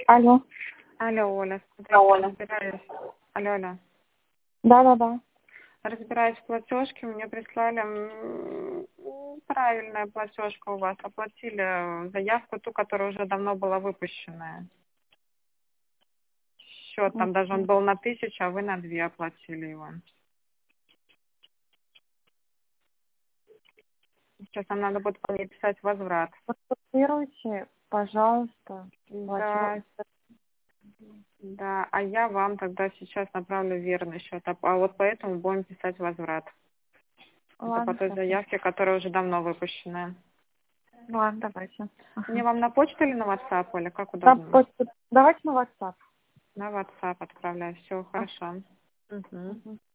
Алло. Алло, Оля, Да, смотрите, Оля. разбираюсь. Алло, Оля. Да. Разбираюсь в платежке, мне прислали правильная платежка у вас. Оплатили заявку, ту, которая уже давно была выпущенная. Счет там даже он был на 1000, а вы на 2 оплатили его. Сейчас нам надо будет по ней писать возврат. Подфотографируйте, пожалуйста. Да, да, а я вам тогда сейчас направлю верный счет. А вот поэтому будем писать возврат. Это по Ладно, той хорошо. заявке, которая уже давно выпущенная. Ладно, давайте. Мне Ага. вам на почту или на WhatsApp, Оля? Как На удобно? почту. Давайте на WhatsApp. На WhatsApp отправляю. Все, хорошо. Угу. Ага.